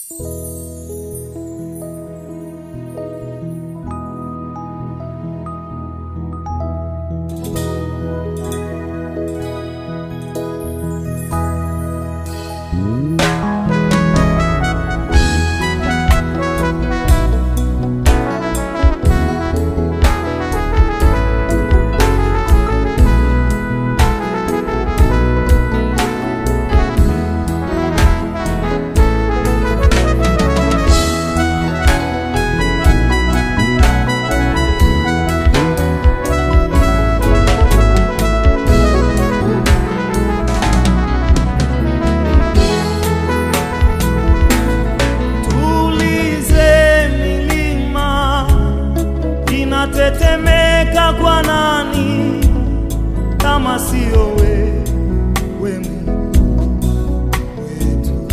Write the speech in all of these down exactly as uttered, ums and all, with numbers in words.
Tetemeka kwa nani kama sio wewe Mungu wetu?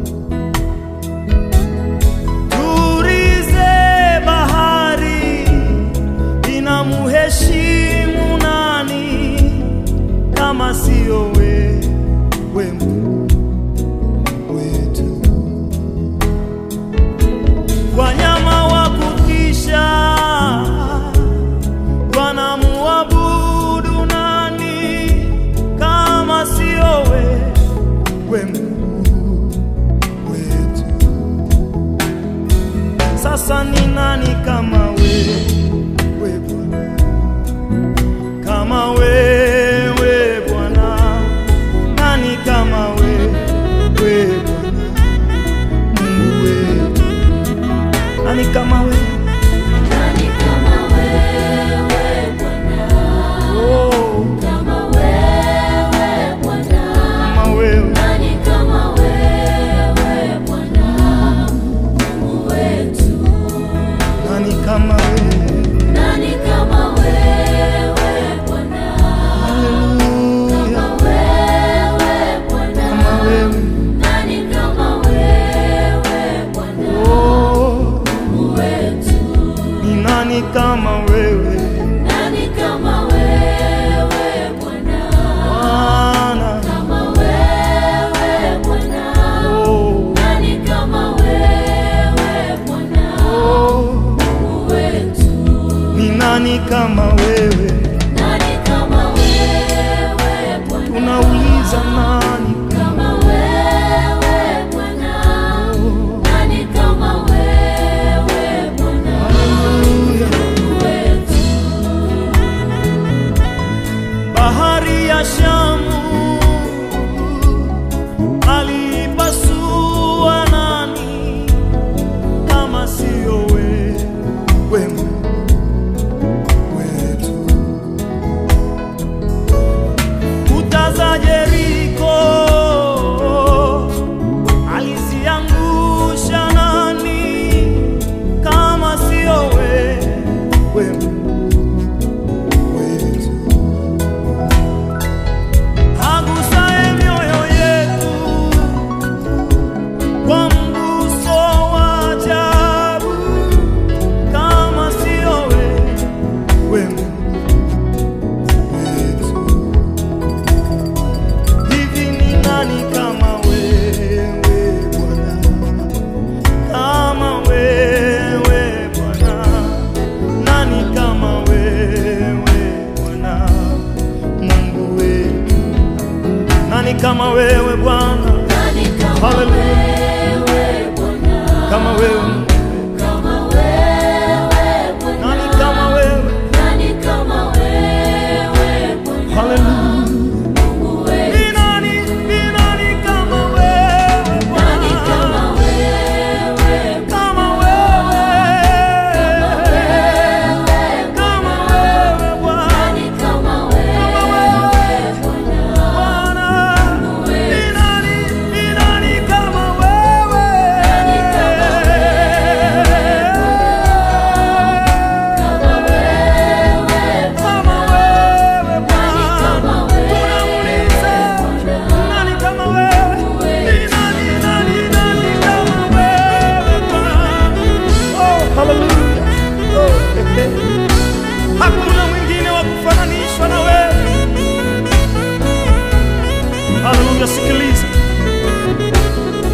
Turize bahari inamuheshimu nani kama sio wewe Mungu wetu? Wanyama wa kutisha wanamuabudu nani kama sio wewe Mungu wetu? Sasa ni nani kama wewe Bwana? Kama wewe Bwana, nani kama wewe Bwana Mungu wetu? Nani kama wewe?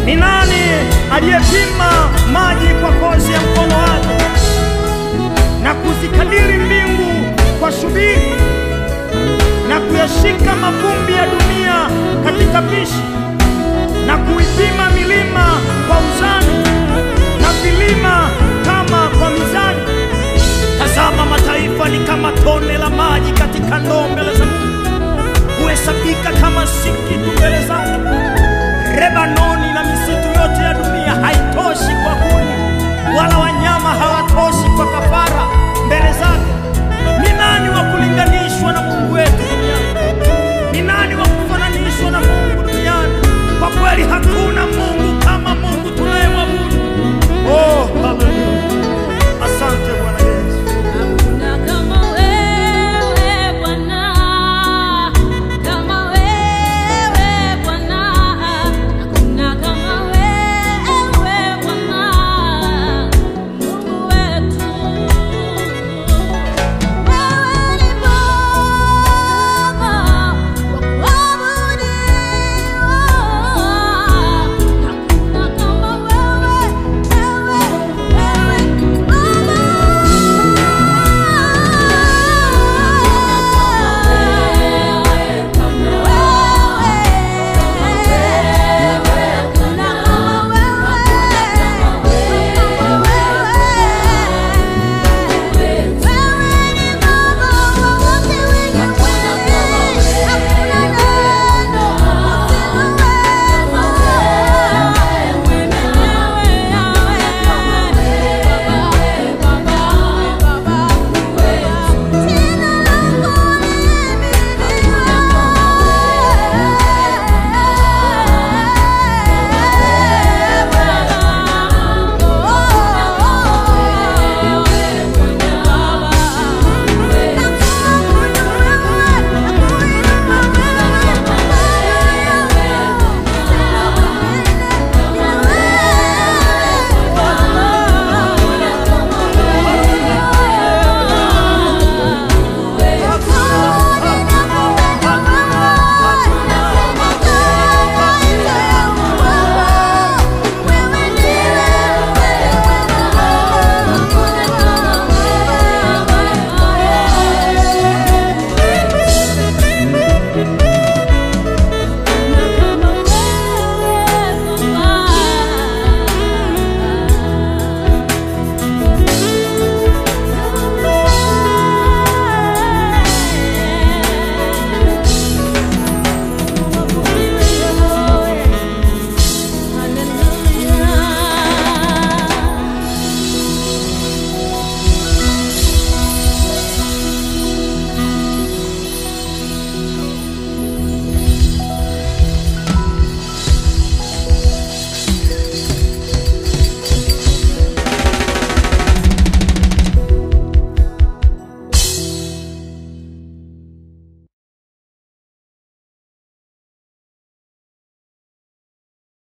Ni nani aliyepima maji kwa kozi ya mkono wake na kuzikadiri mbingu kwa shubiri na kuyashika mavumbi ya dunia katika pishi na kuipima milima kwa uzani na vilima kama kwa mizani? Tazama, mataifa ni kama tone la maji katika ndoo mbele za Mungu, huhesabika kama sikitu mbele za